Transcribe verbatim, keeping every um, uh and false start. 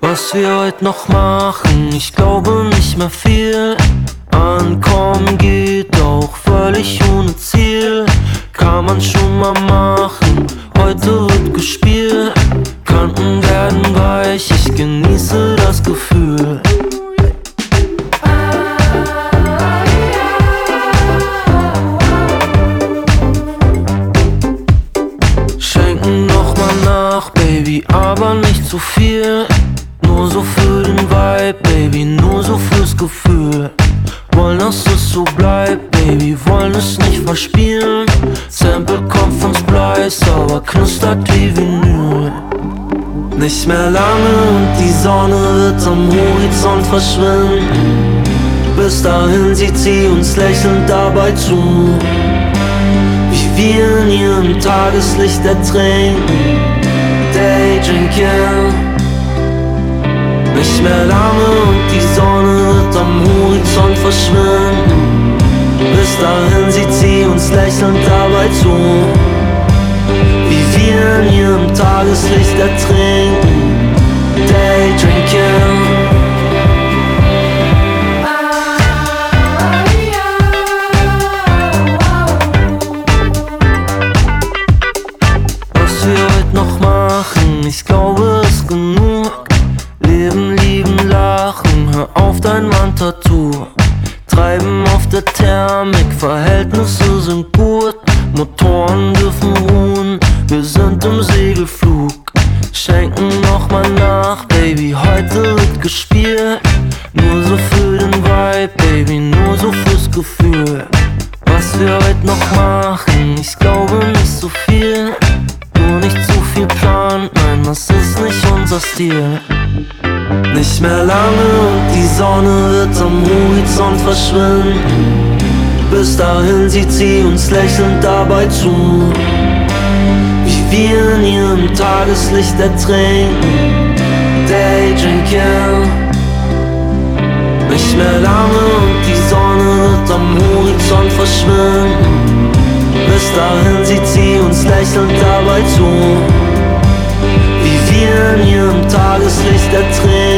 Was wir heute noch machen, ich glaube nicht mehr viel. Ankommen geht auch völlig ohne Ziel. Kann man schon mal machen, heute wird gespielt. Kanten werden weich, ich genieße das Gefühl. Schenken noch mal nach, Baby, aber nicht zu viel. Nur so für den Vibe, Baby, nur so fürs Gefühl. Wollen, dass es so bleibt, Baby, wollen es nicht verspielen. Sample kommt von Splice, aber knistert wie Vinyl. Nicht mehr lange und die Sonne wird am Horizont verschwinden. Bis dahin sieht sie uns lächelnd dabei zu, wie wir in ihrem Tageslicht ertrinken. Daydrinking. Nicht mehr lange und die Sonne wird am Horizont verschwinden. Bis dahin sieht sie uns lächelnd dabei zu, wie wir in ihrem Tageslicht ertrinken. Daydrinking. Was wir heute noch machen, ich glaube ist genug. Leben, lieben, lachen, hör auf dein Wandtattoo. Treiben auf der Thermik, Verhältnisse sind gut. Motoren dürfen ruhen, wir sind im Segelflug. Schenken noch mal nach, Baby, heute wird gespielt. Nur so für den Vibe, Baby, nur so fürs Gefühl. Was wir heute noch machen, ich glaube nicht so viel. Nur nicht zu viel Plan, nein, das ist nicht unser Stil. Nicht mehr lange und die Sonne wird am Horizont verschwinden. Bis dahin sieht sie uns lächelnd dabei zu, wie wir in ihrem Tageslicht ertrinken. Daydrinking. Nicht mehr lange und die Sonne wird am Horizont verschwinden. Bis dahin sieht sie uns lächelnd dabei zu, wie wir in ihrem Tageslicht ertrinken.